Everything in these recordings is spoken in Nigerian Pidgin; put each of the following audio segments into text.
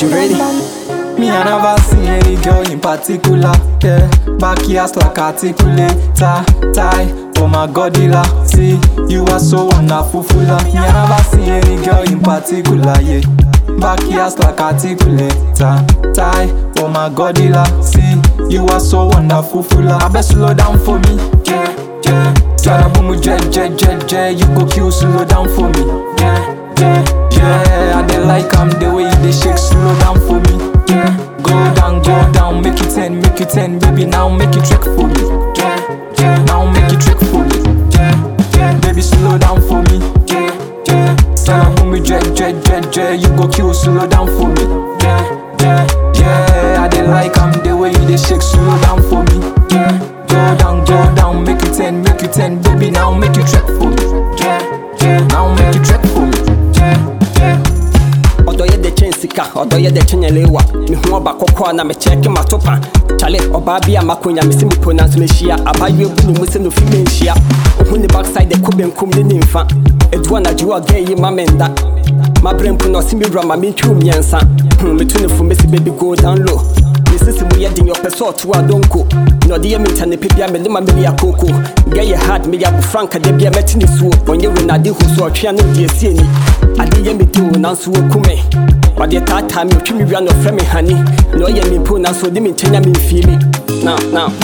You ready? Me I never seen any girl in particular, yeah. Back ears like articulator, tie for my godilla. See, you are so wonderful, fuller. Me I never seen any girl in particular, yeah. Back ears like articulator, tie for my godilla. See, you are so wonderful, fuller. I bet slow down for me, yeah, yeah. Tryna boom jet, you go kill, slow down for me, yeah, yeah, yeah. I dey like the way you dey shake, slow down for me. Yeah, go down, make it 10, baby, now make it trick for me. Yeah, yeah, now make it trick for me. Yeah, yeah, baby, slow down for me. Yeah, yeah, tell me jet, you go kill, slow down for me. Yeah, yeah, yeah, I dey like the way you dey shake, slow down for me. Yeah, go down, make it 10, baby, now make it trick for me. Yeah, yeah, now make it trick for me. Yeah, yeah. Odo ye de chensika, odo ye de chenyelewa. Mi huwa bakokwa na me check my topa. Chale, oba bia makonya me simi pronounce me shia. Abaye bunu mu se no fi me shia. Ohun the backside de kube nkum de nimfa. Edwa na jiwa gen yi mamenda. Ma brempu no simi rama mi twu miensa. Me tunu fu me si baby go down low. Me sisi mu ye din your person to adonko. No de ye me tane pebia me lima me ya koko. Get your heart me ya bu franka de bia metini suo. Onye we na de hu so atwa no de sie ni. Ade ye me do na so kume. Wade tata me twi me wia no frɛ me honey. No ye me po na so de me tenya me feel it. Now.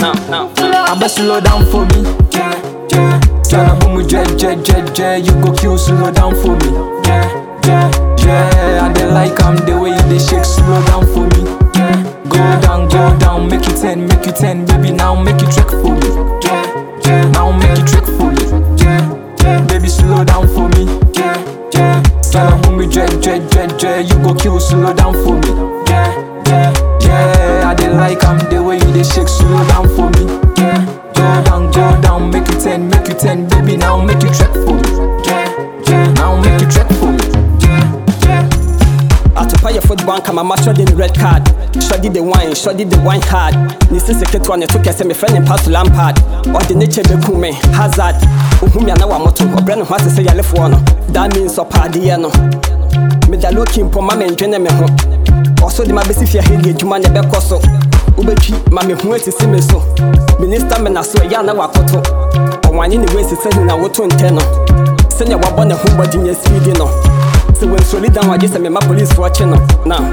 I bet slow down for me. Yeah, yeah. Tryna boom jet, you go kill, slow down for me. Yeah, yeah, yeah. I dey like the way you dey shake, slow down for me. Yeah, go down, make it 10, baby, now make it trick for me. Yeah, yeah, now make it trick for me. Yeah, yeah, baby, slow down for me. Yeah, yeah. Tryna boom jet, you go kill, slow down for me. Yeah, yeah, yeah. I dey like the way you dey shake, slow down for me. Yeah, go down, make it 10, baby, now make it trick for me. Yeah, yeah, now make it trick for me. Yeah, yeah. Atopa your football kama macho the red card. Shoddy the wine hard. Nisi seketu ane toke se me friend in pass Lampard. Or the nature be kume hazard. Uhumi ana wa moto obreno ho asese ya lefo no. That means opadi no. Me da looking po mama ndwene me ho. Also the mabesi fia hedi adwuma ne be koso. Ubetwi mama hu asisi me so. Minister me na so ya na wakoto. Onwani ne we sese na woto nteno. Senya wabɔ ne ho body nya speed no. So when solid down I just say my police for watching now.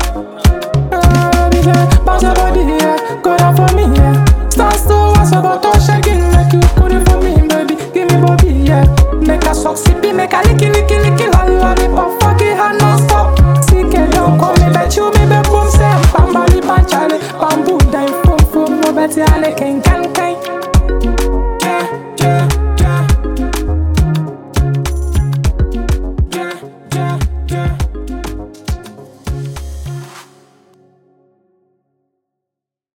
Bounce your body, yeah. Go down for me, yeah. Stand still, what's about to shaking? Make you put it for me, baby. Give me body, yeah. Make a sock sippy, make a lick